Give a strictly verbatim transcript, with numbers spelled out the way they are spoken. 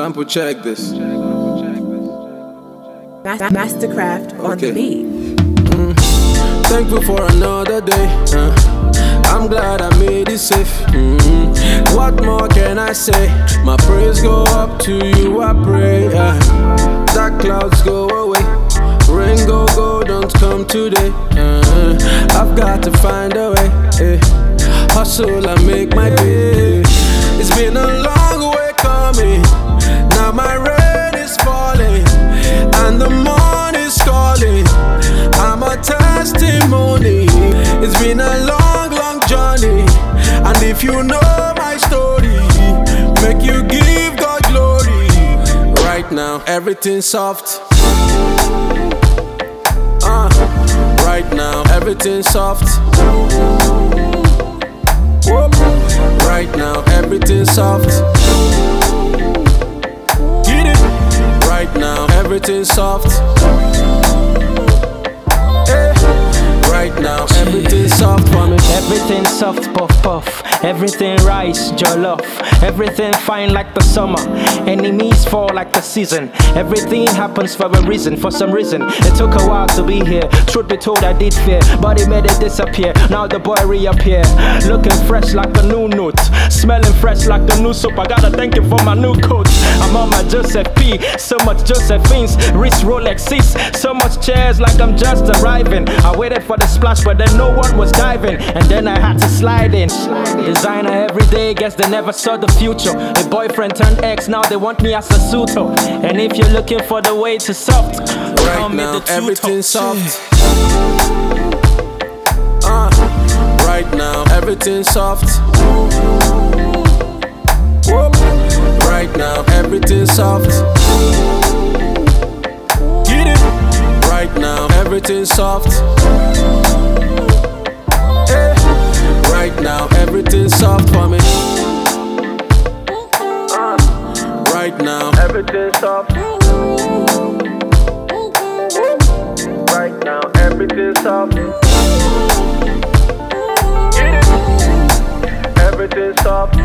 Example, check this. Mastercraft on Okay. the beat. Mm. Thankful for another day. Uh, I'm glad I made it safe. Mm. What more can I say? My praise go up to you, I pray. Uh, dark clouds go away. Rain go go, don't come today. Uh, I've got to find a way. Eh. Hustle and make my day. It's been a long way coming. Now my rain is falling and the morning's calling. I'm a testimony. It's been a long, long journey. And if you know my story, make you give God glory. Right now, everything's soft. Uh, right now, everything's soft. Whoop. Right now, everything's soft. Get it. Right now, everything's soft. Hey. Right now, everything's soft for me. Everything soft, puff puff. Everything rice, jollof. Everything fine like the summer. Enemies fall like the season. Everything happens for a reason. For some reason, it took a while to be here. Truth be told, I did fear, but it made it disappear. Now the boy reappear, looking fresh like a new note, smelling fresh like a new soap. I gotta thank you for my new coat. I'm on my Joseph P. So much Josephines, wrist Rolexes. So much chairs like I'm just arriving. I waited for the splash, but then no one was diving. And then I had to slide in. Designer every day, guess they never saw the future. A boyfriend turned ex, now they want me as a suitor. And if you're looking for the way to soft, right now, everything's soft. Uh, right now, everything's soft. Whoop. Right now, everything's soft. Get it. Right now, everything's soft. Hey. Right now, everything's soft for me. Uh, right now, everything's soft. Right now, everything's soft. Get it. Everything's soft.